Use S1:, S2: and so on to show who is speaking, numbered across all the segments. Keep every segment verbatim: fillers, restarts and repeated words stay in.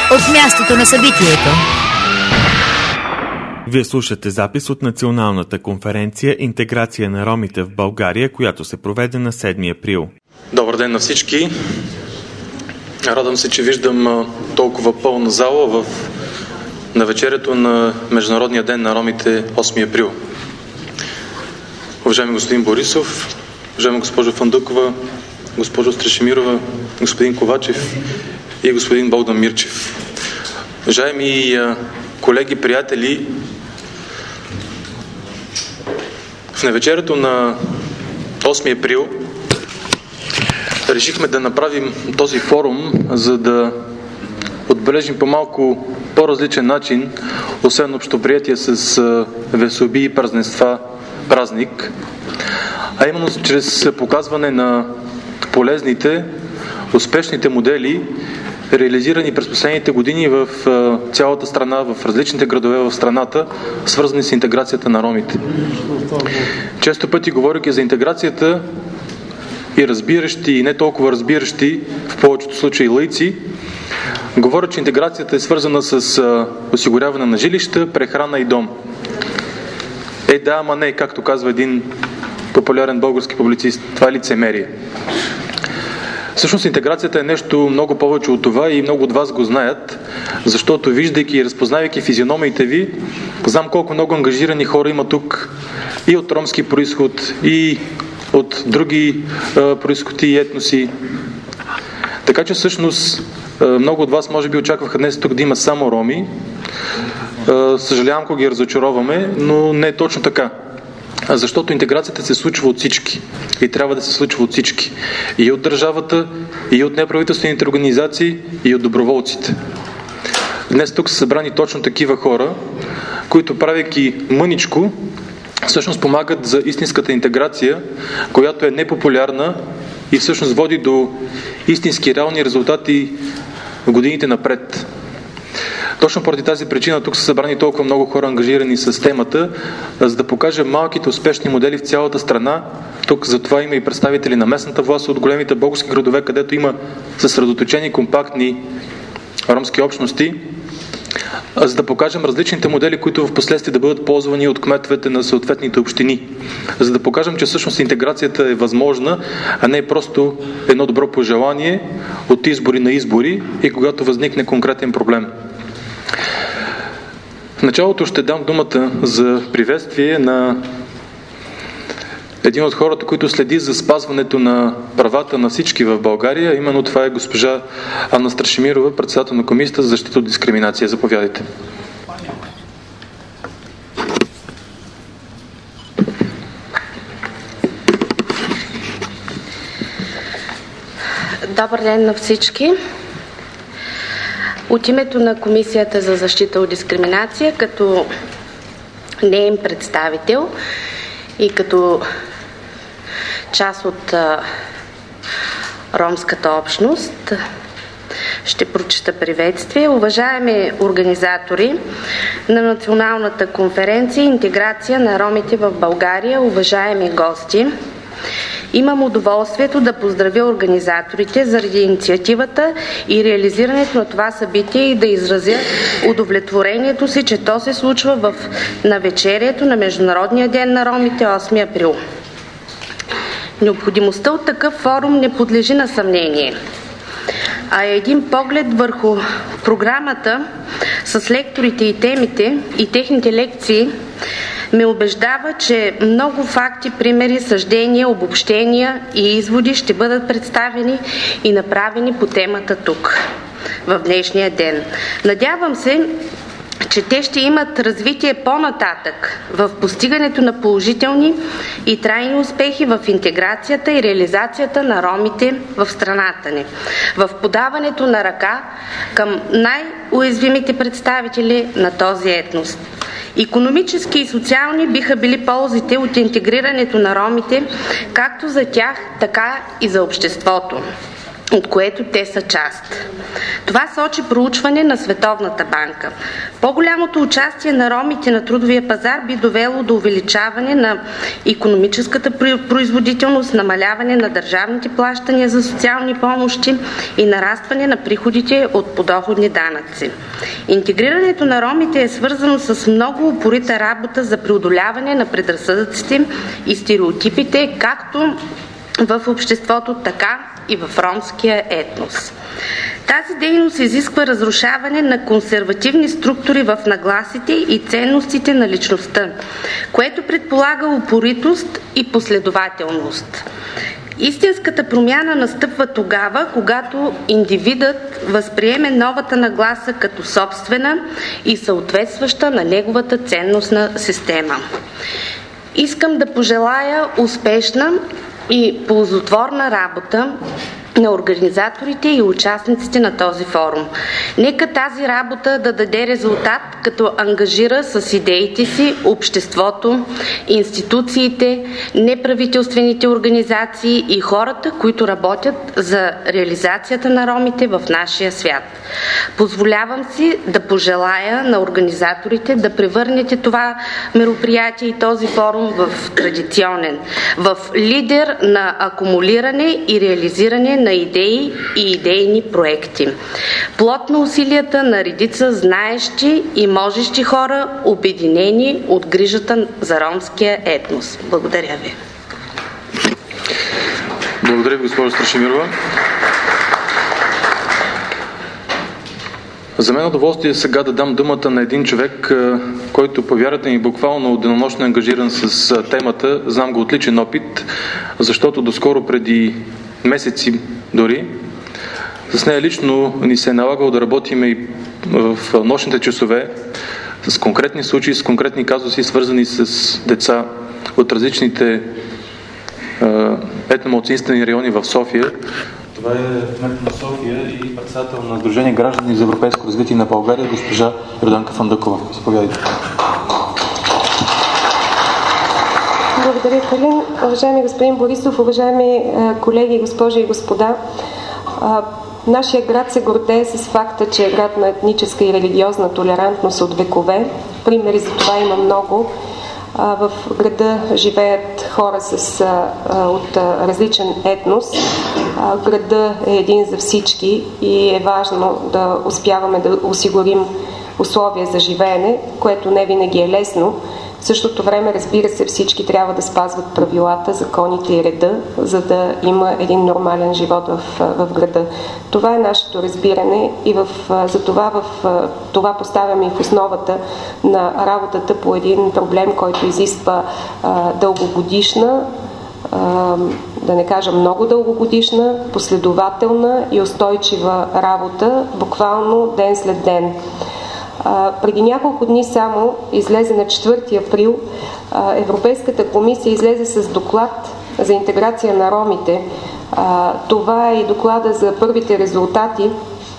S1: от мястото на събитието.
S2: Вие слушате запис от Националната конференция «Интеграция на ромите в България», която се проведе на седми април.
S3: Добър ден на всички! Радвам се, че виждам толкова пълна зала в навечерието на Международния ден на ромите осми април. Уважаеми господин Борисов, уважаема госпожо Фандъкова, госпожо Страшимирова, господин Ковачев и господин Богдан Мирчев. Уважаеми колеги, приятели, в навечерието на осми април решихме да направим този форум, за да отбележим по малко по-различен начин, освен общоприятие с веселби и празненства, празник, а именно чрез показване на полезните, успешните модели, реализирани през последните години в цялата страна, в различните градове в страната, свързани с интеграцията на ромите. Често пъти, говорейки за интеграцията, и разбиращи, и не толкова разбиращи, в повечето случаи лаици, говорят, че интеграцията е свързана с осигуряване на жилища, прехрана и дом. Е, да, ама не, както казва един популярен български публицист, това е лицемерие. Всъщност интеграцията е нещо много повече от това и много от вас го знаят, защото виждайки и разпознавайки физиономиите ви, знам колко много ангажирани хора има тук и от ромски произход, и от други а, произходи и етноси. Така че всъщност а, много от вас може би очакваха днес тук да има само роми. А, съжалявам, ако ги разочароваме, но не е точно така. Защото интеграцията се случва от всички и трябва да се случва от всички. И от държавата, и от неправителствените организации, и от доброволците. Днес тук са събрани точно такива хора, които, правейки мъничко, всъщност помагат за истинската интеграция, която е непопулярна и всъщност води до истински реални резултати в годините напред. Точно поради тази причина тук са събрани толкова много хора, ангажирани с темата, за да покажем малките успешни модели в цялата страна. Тук затова има и представители на местната власт от големите български градове, където има съсредоточени компактни ромски общности, за да покажем различните модели, които в последствие да бъдат ползвани от кметовете на съответните общини. За да покажем, че всъщност интеграцията е възможна, а не просто едно добро пожелание от избори на избори и когато възникне конкретен проблем. В началото ще дам думата за приветствие на един от хората, които следи за спазването на правата на всички в България. Именно това е госпожа Анна Страшимирова, председател на Комисията за защита от дискриминация. Заповядайте.
S4: Добър ден на всички. От името на Комисията за защита от дискриминация, като неин представител и като част от а, ромската общност, ще прочета приветствие. Уважаеми организатори на Националната конференция «Интеграция на ромите в България», уважаеми гости, имам удоволствието да поздравя организаторите заради инициативата и реализирането на това събитие и да изразя удовлетворението си, че то се случва в навечерието на Международния ден на ромите осми април. Необходимостта от такъв форум не подлежи на съмнение, а е един поглед върху програмата с лекторите и темите и техните лекции ме убеждава, че много факти, примери, съждения, обобщения и изводи ще бъдат представени и направени по темата тук, в днешния ден. Надявам се, че те ще имат развитие по-нататък в постигането на положителни и трайни успехи в интеграцията и реализацията на ромите в страната ни, в подаването на ръка към най-уязвимите представители на този етнос. Икономически и социални биха били ползите от интегрирането на ромите, както за тях, така и за обществото. от което те са част. Това сочи проучване на Световната банка. По-голямото участие на ромите на трудовия пазар би довело до увеличаване на икономическата производителност, намаляване на държавните плащания за социални помощи и нарастване на приходите от подоходни данъци. Интегрирането на ромите е свързано с много упорита работа за преодоляване на предразсъдъците и стереотипите, както в обществото, така и в ромския етнос. Тази дейност изисква разрушаване на консервативни структури в нагласите и ценностите на личността, което предполага упоритост и последователност. Истинската промяна настъпва тогава, когато индивидът възприеме новата нагласа като собствена и съответстваща на неговата ценностна система. Искам да пожелая успешна и ползотворна работа на организаторите и участниците на този форум. Нека тази работа да даде резултат, като ангажира с идеите си обществото, институциите, неправителствените организации и хората, които работят за реализацията на ромите в нашия свят. Позволявам си да пожелая на организаторите да превърнете това мероприятие и този форум в традиционен, в лидер на акумулиране и реализиране на идеи и идейни проекти. Плод на усилията на редица знаещи и можещи хора, обединени от грижата за ромския етнос. Благодаря ви.
S3: Благодаря ви, госпожо Страшимирова. За мен е удоволствие сега да дам думата на един човек, който, повярвайте ми, буквално денонощно е ангажиран с темата. Знам го от личен опит, защото доскоро, преди месеци дори, с нея лично ни се е налагало да работим и в нощните часове с конкретни случаи, с конкретни казуси, свързани с деца от различните етномалцинствени райони в София. Това е кмет на София и председател на Сдружение Граждани за европейско развитие на България, госпожа Йорданка Фандъкова. Заповядайте.
S5: Благодаря, Калин. Уважаеми господин Борисов, уважаеми колеги, госпожи и господа, нашия град се гордее с факта, че е град на етническа и религиозна толерантност от векове. Примери за това има много. В града живеят хора с, от различен етнос. Града е един за всички и е важно да успяваме да осигурим условия за живеене, което не винаги е лесно. В същото време, разбира се, всички трябва да спазват правилата, законите и реда, за да има един нормален живот в, в града. Това е нашето разбиране и в, за това, в, това поставяме и в основата на работата по един проблем, който изисква а, дългогодишна, а, да не кажа много дългогодишна, последователна и устойчива работа, буквално ден след ден. А, преди няколко дни само излезе на четвърти април а, Европейската комисия излезе с доклад за интеграция на ромите. А, това е и доклада за първите резултати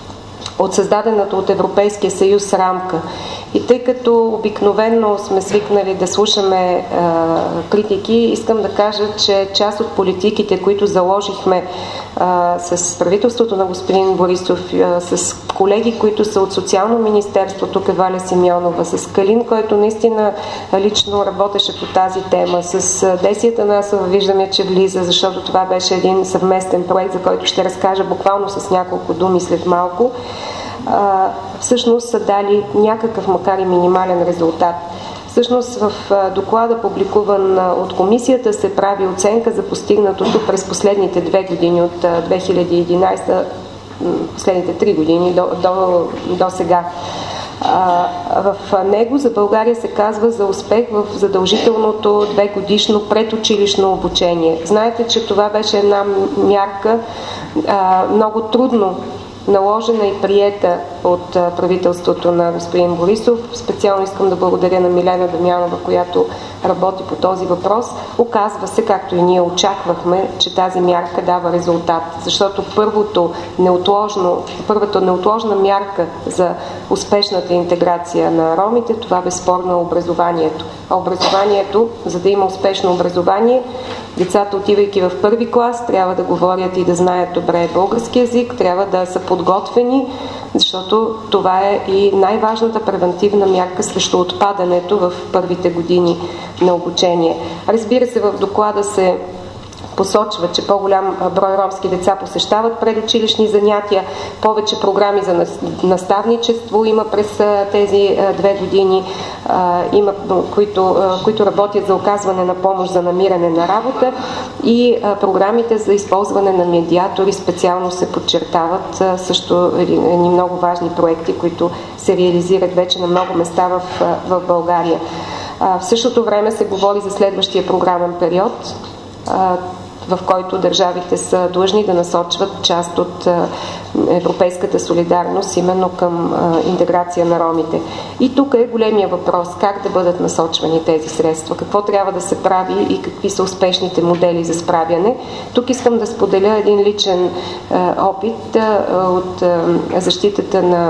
S5: от създадената от Европейския съюз рамка. И тъй като обикновено сме свикнали да слушаме а, критики, искам да кажа, че част от политиките, които заложихме а, с правителството на господин Борисов, а, с колеги, които са от Социално министерство, тук е Валя Симеонова, с Калин, който наистина лично работеше по тази тема, с Десията Насова, виждаме, че влиза, защото това беше един съвместен проект, за който ще разкажа буквално с няколко думи след малко. Uh, всъщност са дали някакъв, макар и минимален резултат. Всъщност в uh, доклада, публикуван uh, от комисията, се прави оценка за постигнатото през последните две години, от uh, две хиляди и единадесета, последните три години до, до, до сега. Uh, в него за България се казва за успех в задължителното две годишно предучилищно обучение. Знаете, че това беше една мярка uh, много трудно наложена и приета от правителството на господин Борисов. Специално искам да благодаря на Милена Дамянова, която работи по този въпрос. Оказва се, както и ние очаквахме, че тази мярка дава резултат, защото първото неотложно, първата неотложна мярка за успешната интеграция на ромите, това безспорно е образованието. А образованието, за да има успешно образование, децата, отивайки в първи клас, трябва да говорят и да знаят добре български език, трябва да са подготвени, защото това е и най-важната превентивна мярка срещу отпадането в първите години на обучение. Разбира се, в доклада се посочва, че по-голям брой ромски деца посещават предучилищни занятия, повече програми за наставничество има през тези две години, има, които, които работят за оказване на помощ за намиране на работа, и програмите за използване на медиатори специално се подчертават, също едни много важни проекти, които се реализират вече на много места в, в България. В същото време се говори за следващия програмен период, в който държавите са длъжни да насочват част от европейската солидарност именно към интеграция на ромите. И тук е големия въпрос: как да бъдат насочвани тези средства, какво трябва да се прави и какви са успешните модели за справяне. Тук искам да споделя един личен опит от защитата на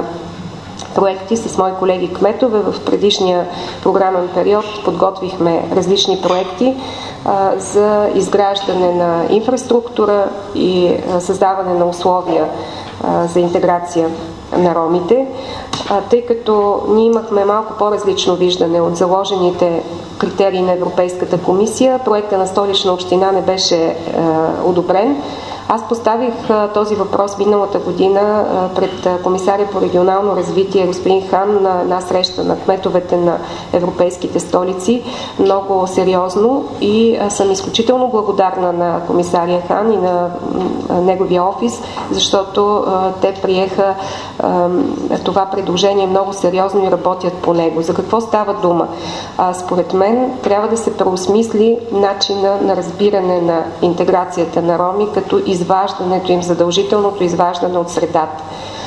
S5: проекти с мои колеги кметове. В предишния програмен период подготвихме различни проекти а, за изграждане на инфраструктура и а, създаване на условия а, за интеграция на ромите, а, тъй като ние имахме малко по-различно виждане от заложените критерии на Европейската комисия. Проекта на Столична община не беше а, одобрен. Аз поставих а, този въпрос миналата година а, пред комисаря по регионално развитие господин Хан на една среща на кметовете на европейските столици, много сериозно, и а, съм изключително благодарна на комисария Хан и на а, неговия офис, защото а, те приеха а, това предложение много сериозно и работят по него. За какво става дума? А, според мен трябва да се преосмисли начина на разбиране на интеграцията на роми, като изваждането им, задължителното изваждане от средата.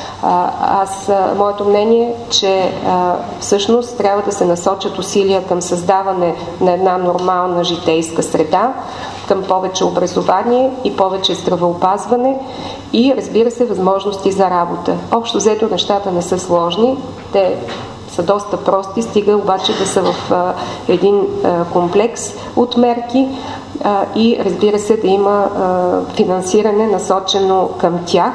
S5: А, аз, моето мнение е, че а, всъщност трябва да се насочат усилия към създаване на една нормална житейска среда, към повече образование и повече здравеопазване и, разбира се, възможности за работа. Общо взето нещата не са сложни, те са доста прости, стига обаче да са в а, един а, комплекс от мерки а, и, разбира се, да има а, финансиране насочено към тях.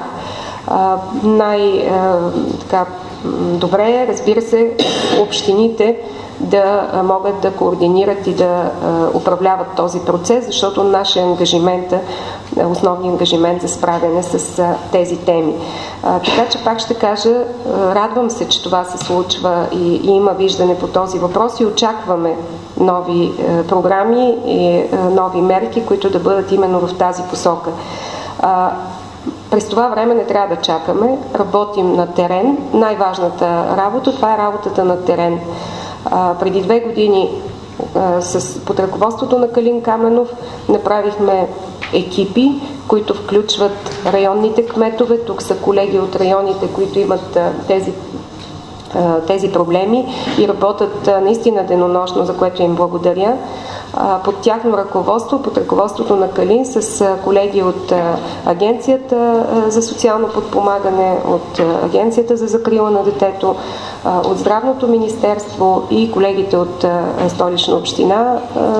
S5: А, най- а, така, добре е, разбира се, общините да могат да координират и да управляват този процес, защото нашия ангажимент е основният ангажимент за справяне с тези теми. Така че пак ще кажа, радвам се, че това се случва и, и има виждане по този въпрос и очакваме нови програми и нови мерки, които да бъдат именно в тази посока. През това време не трябва да чакаме, работим на терен. Най-важната работа, това е работата на терен. А, преди две години а, с, под ръководството на Калин Каменов направихме екипи, които включват районните кметове. Тук са колеги от районите, които имат а, тези, а, тези проблеми и работят а, наистина денонощно, за което им благодаря. Под тяхно ръководство, под ръководството на Калин, с колеги от Агенцията за социално подпомагане, от Агенцията за закрила на детето, от Здравното министерство и колегите от Столична община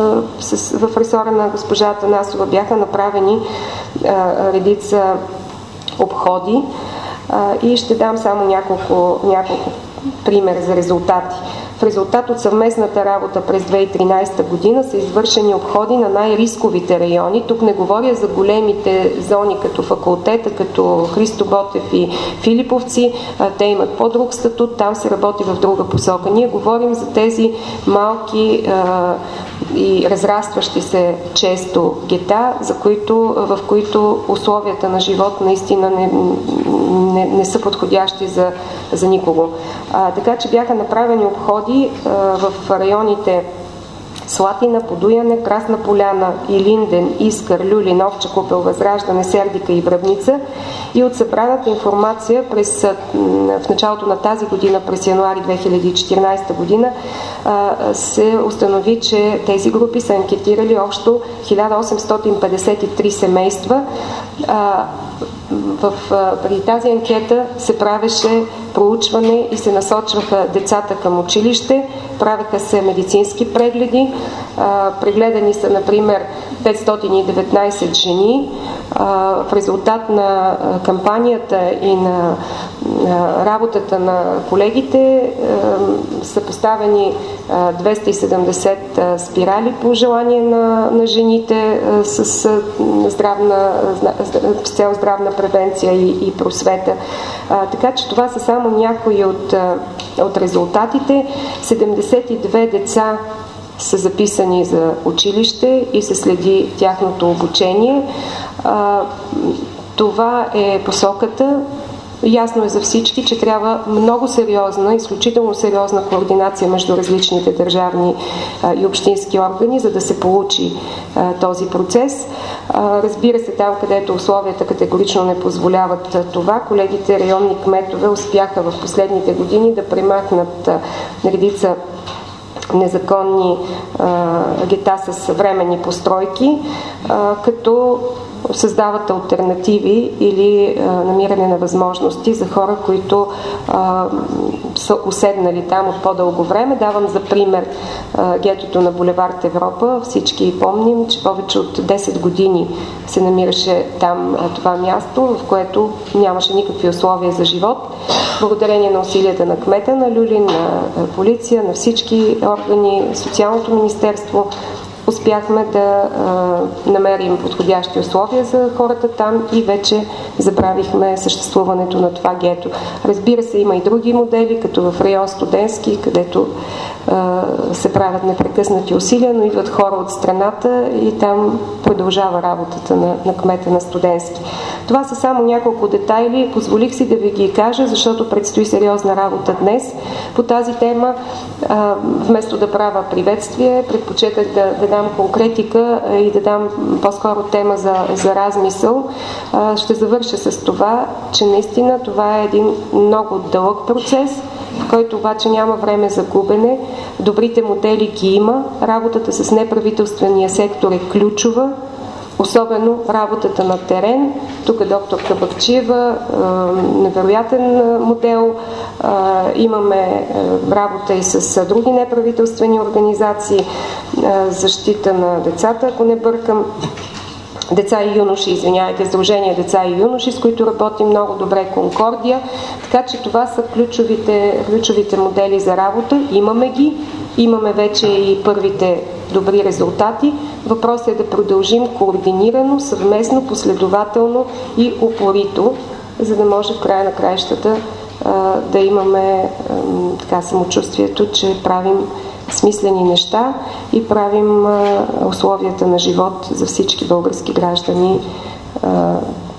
S5: в ресора на госпожа Атанасова бяха направени редица обходи и ще дам само няколко, няколко примера за резултати. В резултат от съвместната работа през две хиляди и тринадесета година са извършени обходи на най-рисковите райони. Тук не говоря за големите зони като Факултета, като Христо Ботев и Филиповци. Те имат по-друг статут, там се работи в друга посока. Ние говорим за тези малки а, и разрастващи се често гета, за които, в които условията на живот наистина не, не, не са подходящи за, за никого. А, така че бяха направени обходи в районите Слатина, Подуяне, Красна поляна, Илинден, Искър, Люлин, Овча купел, Възраждане, Сердика и Връбница. И от събраната информация през, в началото на тази година, през януари две хиляди и четиринадесета година, се установи, че тези групи са анкетирали общо хиляда осемстотин петдесет и три семейства. В, преди тази анкета се правеше проучване и се насочваха децата към училище, правеха се медицински прегледи, прегледани са, например, петстотин и деветнадесет жени. В резултат на кампанията и на работата на колегите са поставени двеста и седемдесет спирали по желание на, на жените с, здравна, с цел здравна превенция и, и просвета. Така че това са само някои от, от резултатите. седемдесет и две деца са записани за училище и се следи тяхното обучение. Това е посоката. Ясно е за всички, че трябва много сериозна, изключително сериозна координация между различните държавни а, и общински органи, за да се получи а, този процес. А, разбира се, там, където условията категорично не позволяват а, това, колегите районни кметове успяха в последните години да премахнат а, редица незаконни а, гета с временни постройки, а, като създават алтернативи или а, намиране на възможности за хора, които а, са уседнали там от по-дълго време. Давам за пример а, гетото на булевард Европа. Всички помним, че повече от десет години се намираше там а, това място, в което нямаше никакви условия за живот. Благодарение на усилията на кмета на Люлин, на полиция, на всички органи, Социалното министерство, успяхме да а, намерим подходящи условия за хората там и вече забравихме съществуването на това гето. Разбира се, има и други модели, като в район Студентски, където а, се правят непрекъснати усилия, но идват хора от страната и там продължава работата на, на кмета на Студентски. Това са само няколко детайли. Позволих си да ви ги кажа, защото предстои сериозна работа днес по тази тема. А, вместо да правя приветствие, предпочетах да, да дам конкретика и да дам по-скоро тема за, за размисъл. А, ще завърша с това, че наистина това е един много дълъг процес, в който обаче няма време за губене. Добрите модели ги има. Работата с неправителствения сектор е ключова, особено работата на терен. Тук е доктор Кабакчиева, невероятен модел. Имаме работа и с други неправителствени организации, защита на децата, ако не бъркам. Деца и юноши, извинявайте, Сдружение Деца и юноши, с които работим много добре, Конкордия. Така че това са ключовите, ключовите модели за работа. Имаме ги, имаме вече и първите добри резултати. Въпросът е да продължим координирано, съвместно, последователно и упорито, за да може в края на краищата да имаме така самочувствието, че правим смислени неща и правим а, условията на живот за всички български граждани. А,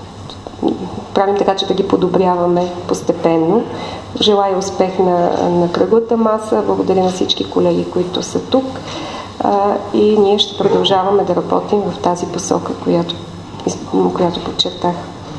S5: правим така, че да ги подобряваме постепенно. Желая успех на, на кръглата маса. Благодаря на всички колеги, които са тук. А, и ние ще продължаваме да работим в тази посока, която, която подчертах.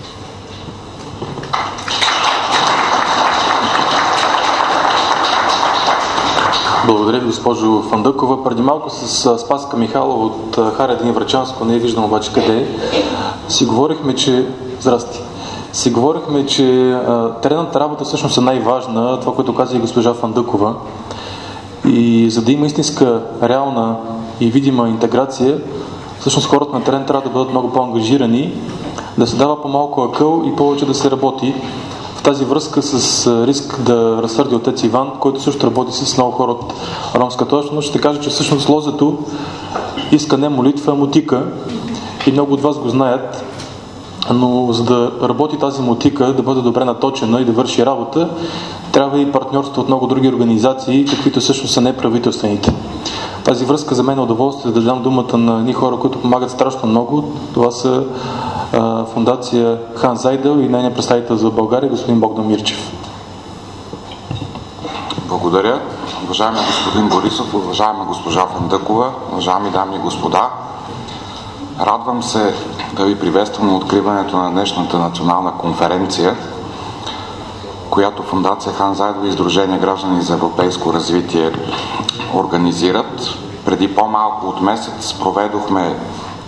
S3: Благодаря ви, госпожо Фандъкова. Преди малко с Спаска Михайлова от Харедин Врачанско, не я виждам обаче къде е, си говорихме, че... Здрасти. Си говорихме, че а, теренната работа всъщност е най-важна, това, което каза и госпожа Фандъкова. И за да има истинска, реална и видима интеграция, всъщност хората на терен трябва да бъдат много по-ангажирани, да се дава по-малко акъл и повече да се работи. В тази връзка с риск да разсърди отец Иван, който също работи с много хора от ромската общност, ще кажа, че всъщност лозето иска не молитва, а мотика. И много от вас го знаят, но за да работи тази мотика, да бъде добре наточена и да върши работа, трябва и партньорство от много други организации, каквито всъщност са неправителствените. Тази връзка за мен е удоволствие да дам думата на едни хора, които помагат страшно много. Това са а, фондация Хан Зайдел и нейният представител за България, господин Богдан Мирчев.
S6: Благодаря. Уважаеми господин Борисов, уважаема госпожа Фандъкова, уважаеми дами и господа, радвам се да ви приветствам на откриването на днешната национална конференция, която Фондация Хан Заидова и Сдружение Граждани за европейско развитие организират. Преди по-малко от месец проведохме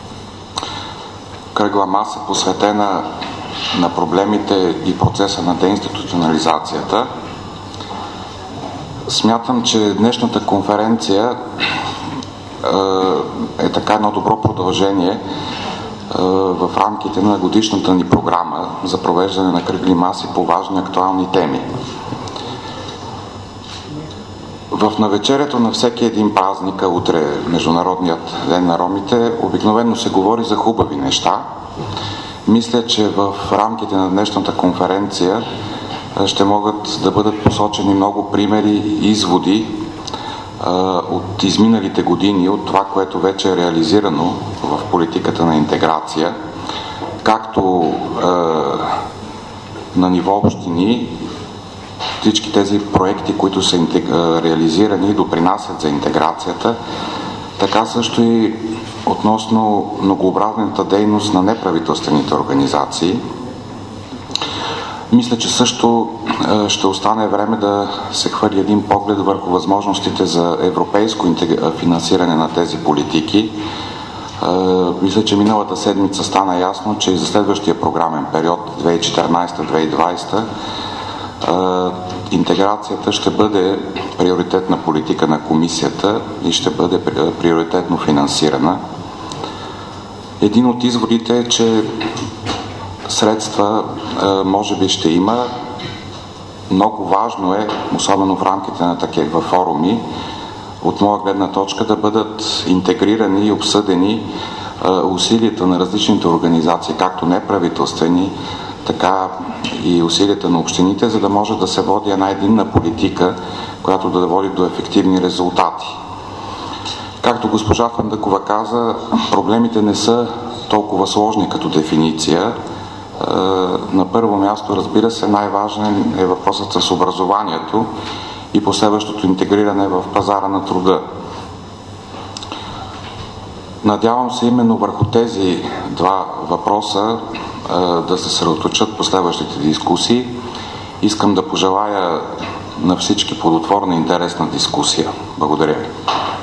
S6: кръгла маса, посветена на проблемите и процеса на деинституционализацията. Смятам, че днешната конференция е така едно добро продължение в рамките на годишната ни програма за провеждане на кръгли маси по важни актуални теми. В навечерието на всеки един празник, а утре Международният ден на ромите, обикновено се говори за хубави неща. Мисля, че в рамките на днешната конференция ще могат да бъдат посочени много примери и изводи а, от изминалите години, от това, което вече е реализирано в политиката на интеграция, както а, на ниво общини, всички тези проекти, които са интег... реализирани и допринасят за интеграцията, така също и относно многообразната дейност на неправителствените организации. Мисля, че също ще остане време да се хвърли един поглед върху възможностите за европейско финансиране на тези политики. Мисля, че миналата седмица стана ясно, че и за следващия програмен период две хиляди и четиринадесета - две хиляди и двадесета интеграцията ще бъде приоритетна политика на комисията и ще бъде приоритетно финансирана. Един от изводите е, че средства може би ще има. Много важно е, особено в рамките на такива форуми, от моя гледна точка, да бъдат интегрирани и обсъдени усилията на различните организации, както неправителствени, така и усилията на общините, за да може да се води една единна политика, която да води до ефективни резултати. Както госпожа Фандъкова каза, проблемите не са толкова сложни като дефиниция. На първо място, разбира се, най-важен е въпросът с образованието и последващото интегриране в пазара на труда. Надявам се именно върху тези два въпроса да се съсредоточат последващите дискусии. Искам да пожелая на всички плодотворна и интересна дискусия. Благодаря ви.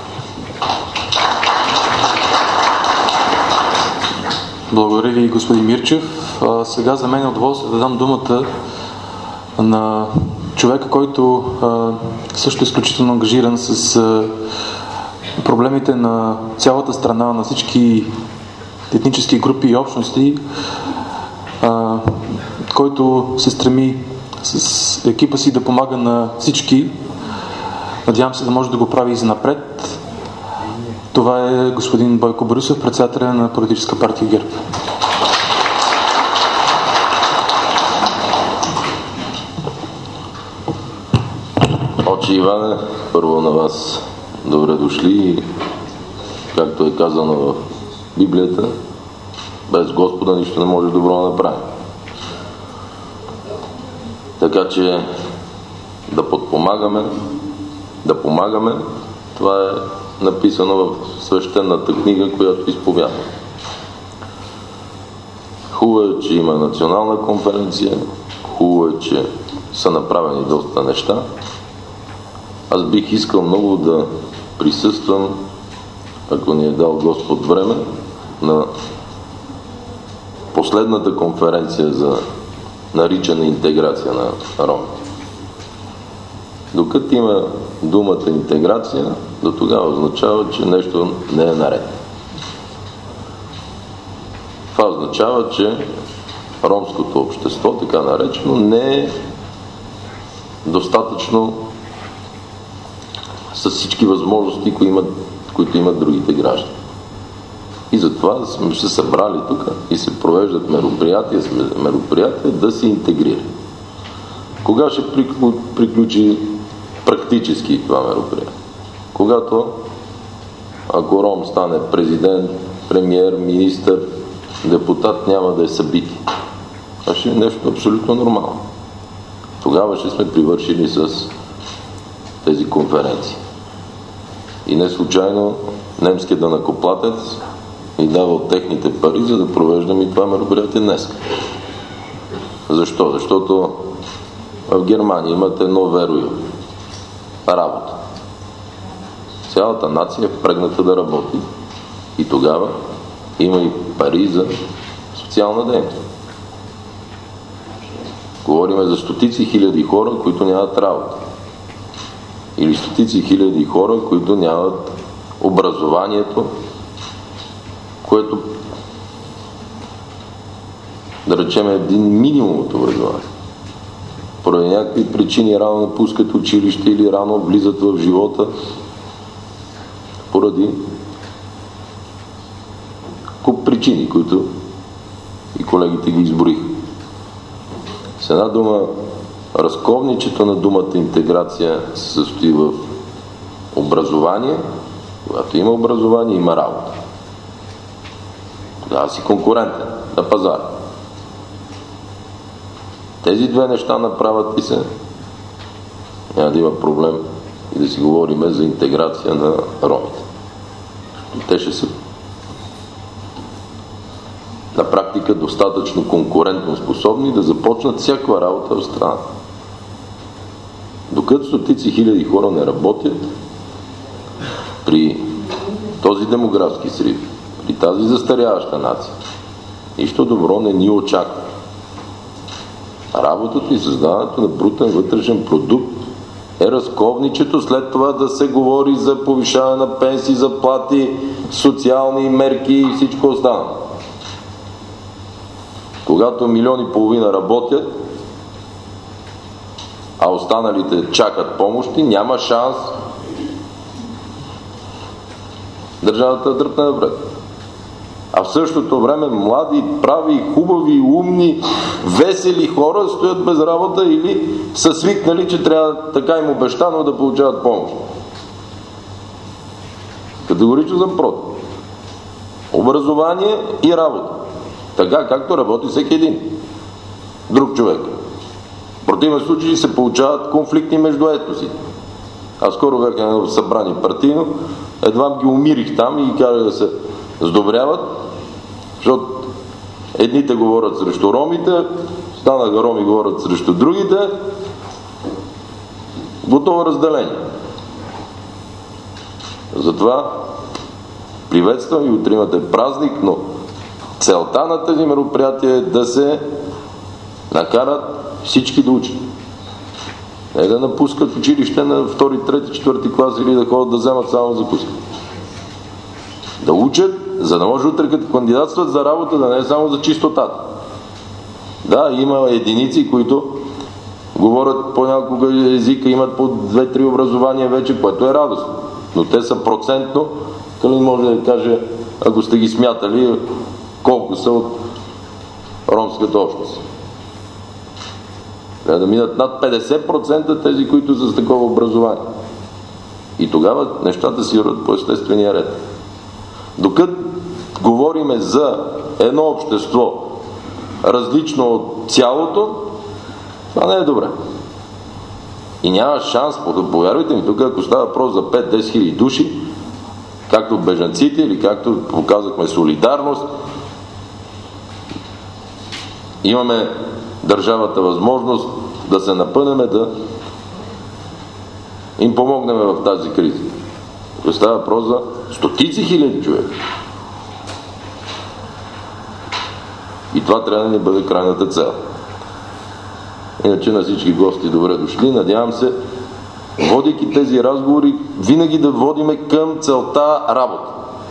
S3: Благодаря ви, господин Мирчев. А, сега за мен е удоволствие да дам думата на човека, който а, също е изключително ангажиран с а, проблемите на цялата страна, на всички етнически групи и общности, а, който се стреми с екипа си да помага на всички. Надявам се да може да го прави и занапред. Това е господин Бойко Борисов, председателя на Политическа партия ГЕРБ.
S7: Отче Иване, първо на вас добре дошли. Както е казано в Библията, без Господа нищо не може добро да направи. Така че да подпомагаме, да помагаме, това е написано в свещената книга, която изповядва. Хубаво е, че има национална конференция, хубаво е, че са направени доста неща. Аз бих искал много да присъствам, ако ни е дал Господ време, на последната конференция за наричана интеграция на ромите. Докато има думата интеграция, до тогава означава, че нещо не е наред. Това означава, че ромското общество, така наречено, не е достатъчно с всички възможности, които имат, които имат другите граждани. И затова сме се събрали тук и се провеждат мероприятия, мероприятия да се интегрира. Кога ще приключи практически това мероприятие? Когато, ако ром стане президент, премиер, министър, депутат, няма да е събитие. Това ще е нещо абсолютно нормално. Тогава ще сме привършили с тези конференции. И не случайно немският данъкоплатец ни дава от техните пари, за да провеждаме и това мероприятие днес. Защо? Защото в Германия имате едно верую – работа. Цялата нация е впрегната да работи и тогава има и пари за социална дейност. Говориме за стотици хиляди хора, които нямат работа. Или стотици хиляди хора, които нямат образованието, което, да речем, е един минимум от образование. Поради някакви причини рано напускат училище или рано влизат в живота, поради куп причини, които и колегите ги изброиха. С една дума, разковничето на думата интеграция се състои в образование. Когато има образование, има работа. Тогава си конкурентен на пазара. Тези две неща направят и се, няма да има проблем и да си говорим за интеграция на ромите. Те ще са на практика достатъчно конкурентно способни да започнат всякаква работа в страната. Докато стотици хиляди хора не работят, при този демографски срив, при тази застаряваща нация, нищо добро не ни очаква. Работата и създаването на брутен вътрешен продукт е разковничето, след това да се говори за повишаване на пенсии, заплати, социални мерки и всичко останало. Когато милиони и половина работят, а останалите чакат помощи, няма шанс държавата да дръпне напред. А в същото време млади, прави, хубави, умни, весели хора стоят без работа или са свикнали, че трябва така им обещано да получават помощ. Категорично съм против. Образование и работа. Така както работи всеки един друг човек. В противен случай се получават конфликти между етносите. Аз скоро бях на събрание партийно, едва ги умирих там и ги казах да се сдобряват, защото едните говорят срещу ромите, станаха роми говорят срещу другите. Готово разделение. Затова приветствам и утре имате празник, но целта на тези мероприятия е да се накарат всички да учат. Не да напускат училище на втори, трети, четвърти клас или да ходят да вземат само закуска. Да учат, за да може утре като кандидатстват за работа, да не е само за чистотата. Да, има единици, които говорят по няколко езика, имат по две-три образования вече, което е радостно. Но те са процентно, къде може да каже, ако сте ги смятали, колко са от ромската общност. Трябва да минат над петдесет процента тези, които са с такова образование. И тогава нещата си върват по естествения ред. Докато говориме за едно общество различно от цялото, това не е добре. И няма шанс, повярвайте ми, тук ако става въпрос за пет-десет хиляди души, както бежанците или както показахме солидарност, имаме държавата възможност да се напънеме, да им помогнем в тази криза. Тук става въпрос за стотици хиляди човека. И това трябва да ни бъде крайната цел. Иначе на всички гости добре дошли. Надявам се, водейки тези разговори, винаги да водиме към целта работа.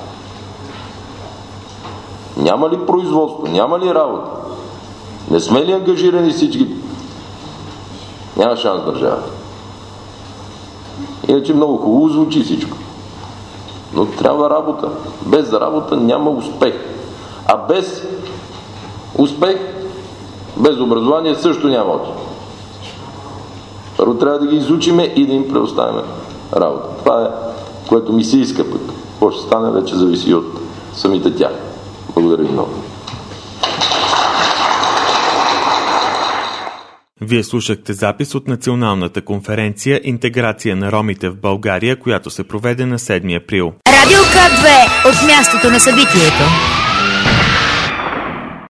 S7: Няма ли производство? Няма ли работа? Не сме ли ангажирани всички? Няма шанс държавата. Иначе много хубаво звучи всичко. Но трябва работа. Без работа няма успех. А без успех, без образование също няма отчет. Първо трябва да ги изучиме и да им предоставяме работа. Това е, което ми се иска пък. Какво ще стане, вече зависи от самите тях. Благодаря ви много.
S2: Вие слушахте запис от националната конференция «Интеграция на ромите в България», която се проведе на седми април.
S1: Радио К две от мястото на събитието.